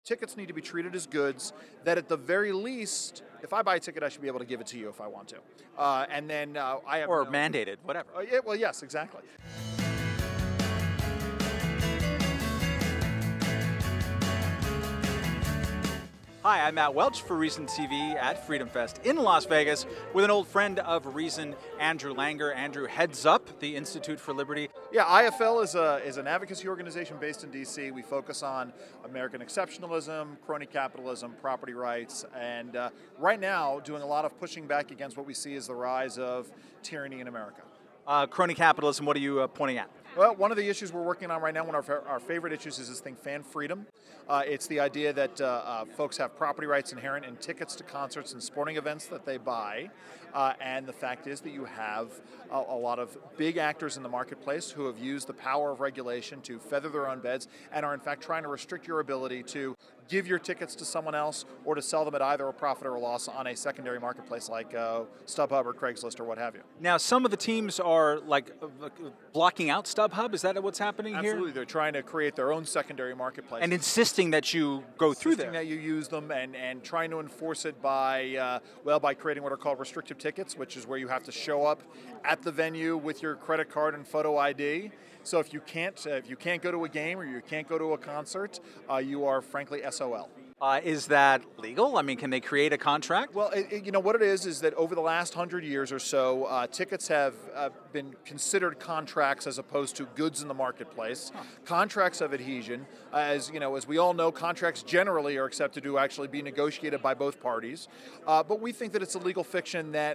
Tickets need to be treated as goods that at the very least, if I buy a ticket, I should be able to give it to you if I want to. And then I have Or mandated, whatever. Yeah, well, yes, exactly. Hi, I'm Matt Welch for Reason TV at Freedom Fest in Las Vegas with an old friend of Reason, Andrew Langer. Andrew heads up the Institute for Liberty. Yeah, IFL is an advocacy organization based in D.C. We focus on American exceptionalism, crony capitalism, property rights, and right now doing a lot of pushing back against what we see as the rise of tyranny in America. Crony capitalism, what are you pointing at? Well, one of the issues we're working on right now, one of our favorite issues is this thing, fan freedom. It's the idea that folks have property rights inherent in tickets to concerts and sporting events that they buy. And the fact is that you have a lot of big actors in the marketplace who have used the power of regulation to feather their own beds and are in fact trying to restrict your ability to give your tickets to someone else or to sell them at either a profit or a loss on a secondary marketplace like StubHub or Craigslist or what have you. Now, some of the teams are like blocking out StubHub. Is that what's happening here? Absolutely. They're trying to create their own secondary marketplace. And insisting that you go through there. That you use them and trying to enforce it by creating what are called restrictive tickets, which is where you have to show up at the venue with your credit card and photo ID. So if you can't go to a game or you can't go to a concert, you are frankly SOL. Is that legal? I mean, can they create a contract? Well, you know what it is that over the last 100 years or so, tickets have been considered contracts as opposed to goods in the marketplace. Huh. Contracts of adhesion, as we all know, contracts generally are accepted to actually be negotiated by both parties. But we think that it's a legal fiction that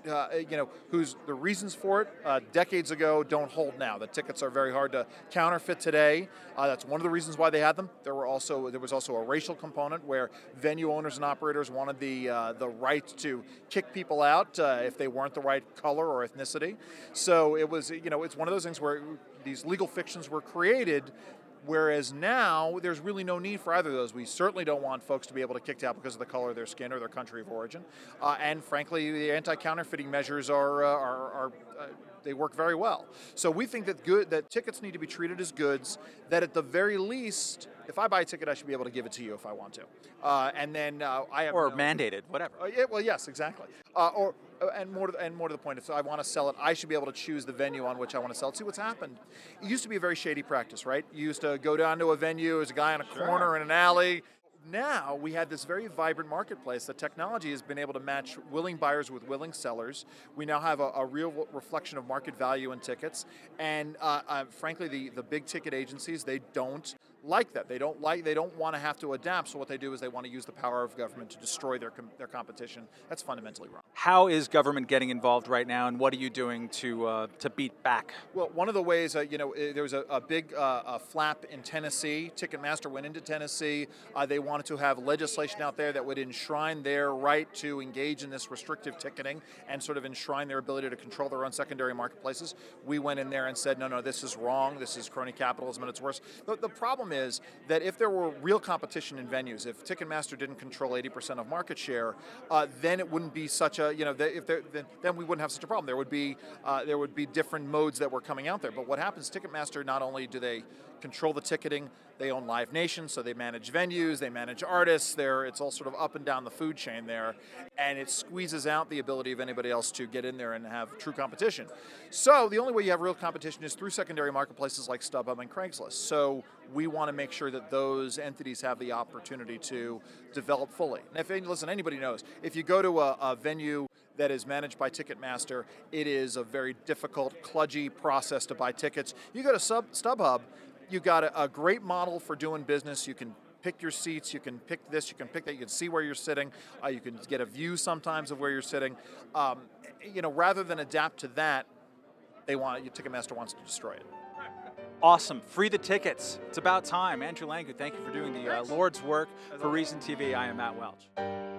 whose the reasons for it decades ago don't hold now. The tickets are very hard to counterfeit today. That's one of the reasons why they had them. There was also a racial component where venue owners and operators wanted the right to kick people out if they weren't the right color or ethnicity. So it was, it's one of those things where these legal fictions were created, whereas now there's really no need for either of those. We certainly don't want folks to be able to kick out because of the color of their skin or their country of origin. And frankly, the anti-counterfeiting measures are they work very well. So we think that tickets need to be treated as goods that at the very least, if I buy a ticket, I should be able to give it to you if I want to. And then I have mandated, whatever. Yeah, well, yes, exactly. And more to the point, if I want to sell it, I should be able to choose the venue on which I want to sell it. See, what's happened? It used to be a very shady practice, right? You used to go down to a venue, there's a guy on a corner in an alley. Now we have this very vibrant marketplace. The technology has been able to match willing buyers with willing sellers. We now have a real reflection of market value in tickets. And frankly, the big ticket agencies, they don't like that. They don't want to have to adapt. So what they do is they want to use the power of government to destroy their competition. That's fundamentally wrong. How is government getting involved right now, and what are you doing to beat back? Well, one of the ways, there was a big flap in Tennessee. Ticketmaster went into Tennessee. They wanted to have legislation out there that would enshrine their right to engage in this restrictive ticketing and sort of enshrine their ability to control their own secondary marketplaces. We went in there and said, no, this is wrong. This is crony capitalism and it's worse. The problem is that if there were real competition in venues, if Ticketmaster didn't control 80% of market share, then it wouldn't be such a, then we wouldn't have such a problem. There would be different modes that were coming out there. But what happens, Ticketmaster, not only do they control the ticketing, they own Live Nation, so they manage venues, they manage artists. It's all sort of up and down the food chain there, and it squeezes out the ability of anybody else to get in there and have true competition. So the only way you have real competition is through secondary marketplaces like StubHub and Craigslist. So we want to make sure that those entities have the opportunity to develop fully. And anybody knows, if you go to a venue that is managed by Ticketmaster, it is a very difficult, kludgy process to buy tickets. You go to StubHub, you got a great model for doing business. You can pick your seats, you can pick this, you can pick that, you can see where you're sitting, you can get a view sometimes of where you're sitting. Rather than adapt to that, Ticketmaster wants to destroy it. Awesome. Free the tickets. It's about time. Andrew Langer, thank you for doing the Lord's work for Reason TV. I am Matt Welch.